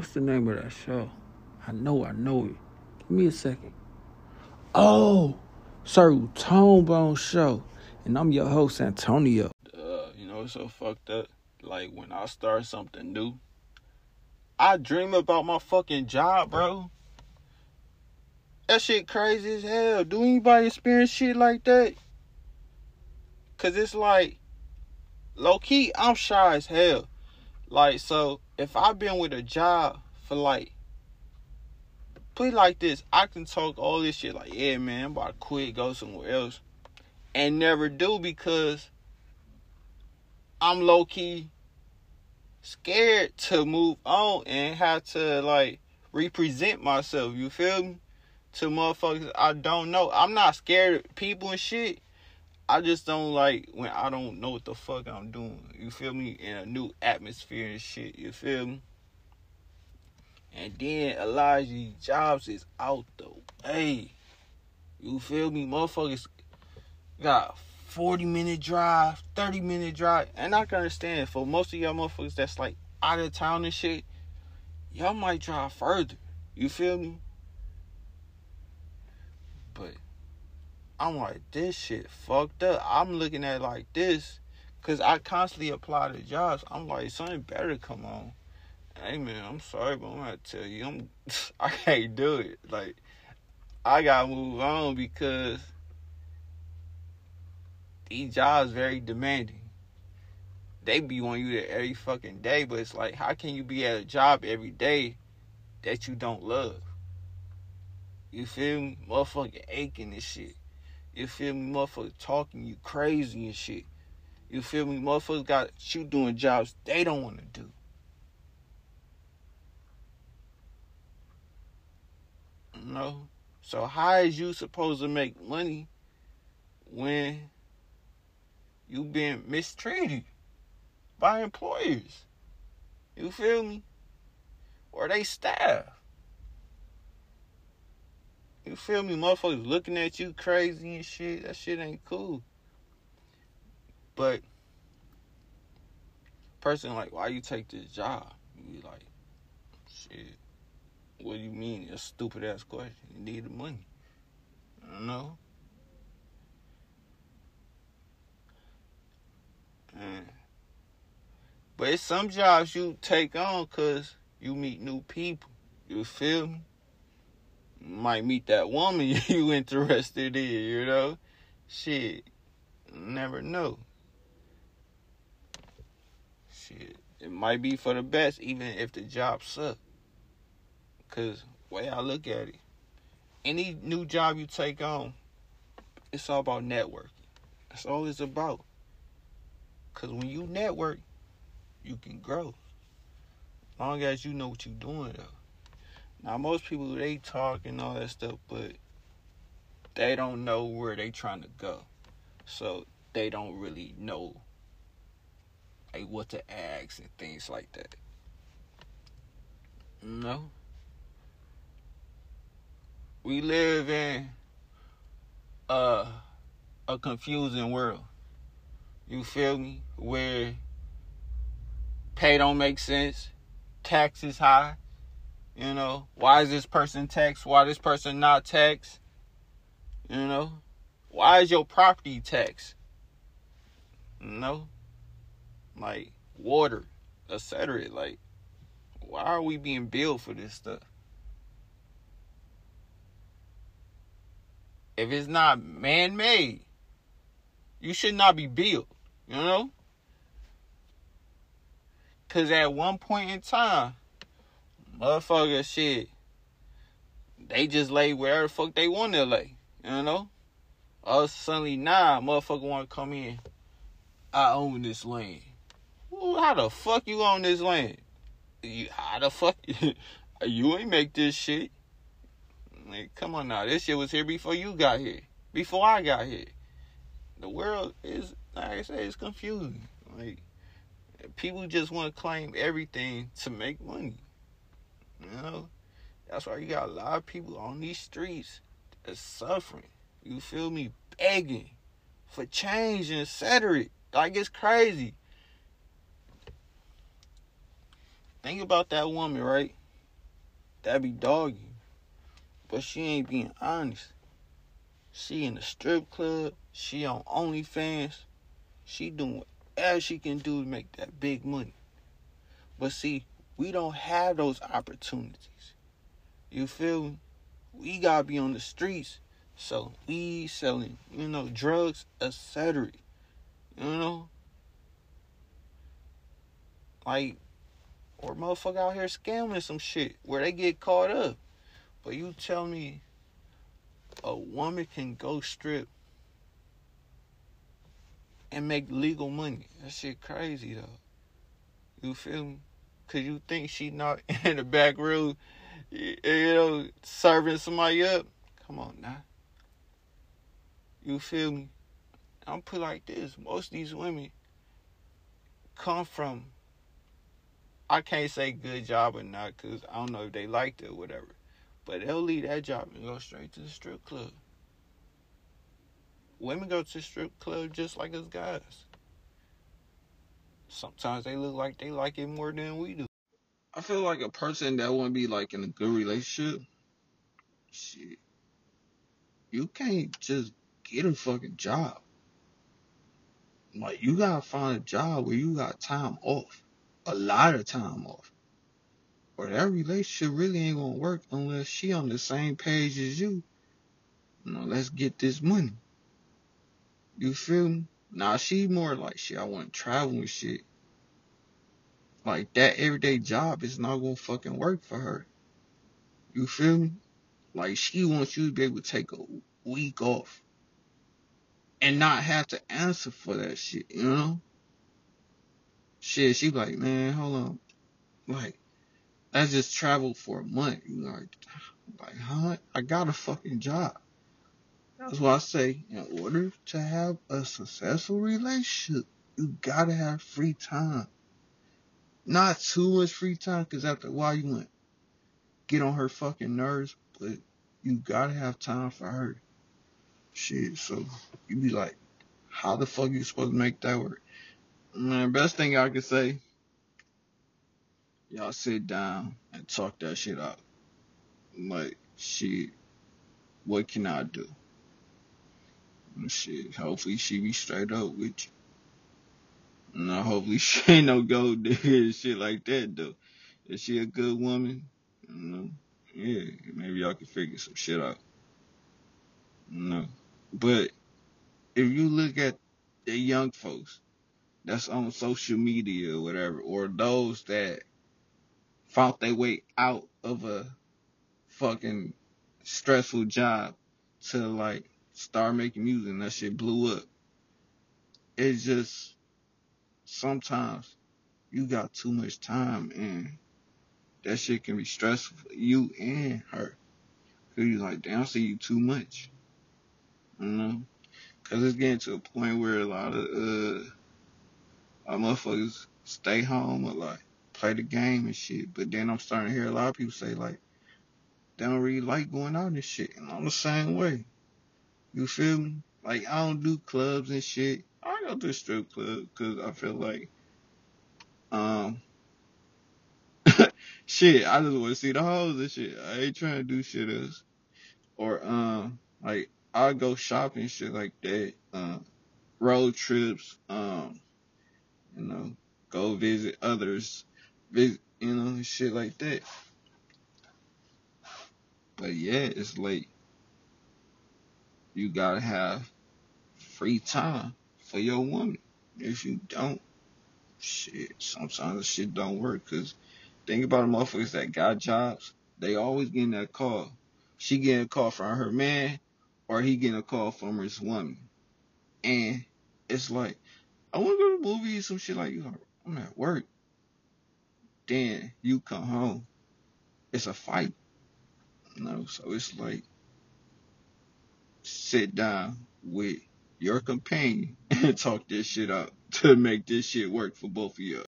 What's the name of that show? I know it. Give me a second. Oh, Sir Tone Bone Show. And I'm your host, Antonio. It's so fucked up. Like, when I start something new, I dream about my fucking job, bro. That shit crazy as hell. Do anybody experience shit like that? Cause it's like, low-key, I'm shy as hell. Like, so, if I've been with a job for like, put it like this, I can talk all this shit like, yeah, man, I'm about to quit, go somewhere else. And never do because I'm low-key scared to move on and have to, like, represent myself, you feel me? To motherfuckers I don't know. I'm not scared of people and shit. I just don't like when I don't know what the fuck I'm doing, you feel me? In a new atmosphere and shit, you feel me? And then a lot of these jobs is out the way. You feel me? Motherfuckers got 40-minute drive, 30-minute drive. And I can understand, for most of y'all motherfuckers that's like out of town and shit, y'all might drive further. You feel me? But I'm like, this shit fucked up. I'm looking at it like this because I constantly apply to jobs. I'm like, something better come on. Hey, man, I'm sorry, but I'm going to tell you, I can't do it. Like, I got to move on because these jobs very demanding. They be on you there every fucking day, but it's like, how can you be at a job every day that you don't love? You feel me? Motherfucking aching and shit. You feel me? Motherfuckers talking you crazy and shit. You feel me? Motherfuckers got you doing jobs they don't want to do. You know? So how is you supposed to make money when you being mistreated by employers? You feel me? Or they staff. You feel me? Motherfuckers looking at you crazy and shit. That shit ain't cool. But person like, why you take this job? You be like, shit. What do you mean? It's a stupid ass question. You need the money. I don't know. But it's some jobs you take on because you meet new people. You feel me? You might meet that woman you interested in, you know? Shit. Never know. Shit. It might be for the best even if the job sucks. Because the way I look at it, any new job you take on, it's all about networking. That's all it's about. Because when you network, you can grow. As long as you know what you're doing, though. Now, most people, they talk and all that stuff, but they don't know where they trying to go. So, they don't really know like what to ask and things like that. You know? We live in a confusing world. You feel me? Where pay don't make sense, taxes high. You know, why is this person taxed? Why this person not taxed? You know, why is your property taxed? You know, like water, etc. Like, why are we being billed for this stuff? If it's not man-made, you should not be billed. You know, because at one point in time, motherfucker shit, they just lay wherever the fuck they want to lay, you know? Suddenly, motherfucker want to come in, I own this land. Well, how the fuck you own this land? How the fuck? You ain't make this shit. Like, come on now. This shit was here before you got here. Before I got here. The world is, like I say, it's confusing. Like, people just want to claim everything to make money. You know? That's why you got a lot of people on these streets that's suffering. You feel me? Begging for change and etc. Like, it's crazy. Think about that woman, right? that be doggy. But she ain't being honest. She in the strip club. She on OnlyFans. She doing whatever she can do to make that big money. But see, we don't have those opportunities. You feel me? We gotta be on the streets selling weed, selling, drugs, etc. You know? Like, or motherfucker out here scamming some shit where they get caught up. But you tell me a woman can go strip and make legal money. That shit crazy though. You feel me? Cause you think she not in the back room, serving somebody up? Come on now. You feel me? I'm put like this. Most of these women come from, I can't say good job or not, cause I don't know if they liked it or whatever. But they'll leave that job and go straight to the strip club. Women go to the strip club just like us guys. Sometimes they look like they like it more than we do. I feel like a person that want to be like in a good relationship, shit, you can't just get a fucking job. Like, you gotta find a job where you got time off. A lot of time off. Or that relationship really ain't gonna work unless she on the same page as you. Let's get this money. You feel me? Nah, she more like, shit, I want to travel and shit. Like, that everyday job is not gonna fucking work for her. You feel me? Like, she wants you to be able to take a week off and not have to answer for that shit, Shit, she like, man, hold on. Like, I just traveled for a month. You like, huh? I got a fucking job. That's why I say, in order to have a successful relationship, you gotta have free time. Not too much free time, because after a while you want to get on her fucking nerves, but you gotta have time for her. Shit, so you be like, how the fuck you supposed to make that work? Man, best thing I could say, y'all sit down and talk that shit out. Like, shit, what can I do? Shit, hopefully she be straight up with you. Hopefully she ain't no gold digger and shit like that, though. If she a good woman, yeah, maybe y'all can figure some shit out. But if you look at the young folks that's on social media or whatever, or those that fought their way out of a fucking stressful job to like start making music and that shit blew up. It's just sometimes you got too much time and that shit can be stressful for you and her. Cause you like, damn, I see you too much. Cause it's getting to a point where a lot of motherfuckers stay home or like play the game and shit. But then I'm starting to hear a lot of people say like they don't really like going out and shit. And I'm the same way. You feel me? Like, I don't do clubs and shit. I go to a strip club because I feel like, shit, I just want to see the hoes and shit. I ain't trying to do shit else. Or, like, I go shopping, shit like that. Road trips, go visit others, shit like that. But yeah, it's like, you gotta have free time for your woman. If you don't, shit, sometimes the shit don't work. Cause think about the motherfuckers that got jobs, they always getting that call. She getting a call from her man, or he getting a call from his woman. And it's like, I want to go to the movies, some shit like, I'm at work. Then you come home, it's a fight. So it's like, sit down with your companion and talk this shit out to make this shit work for both of you.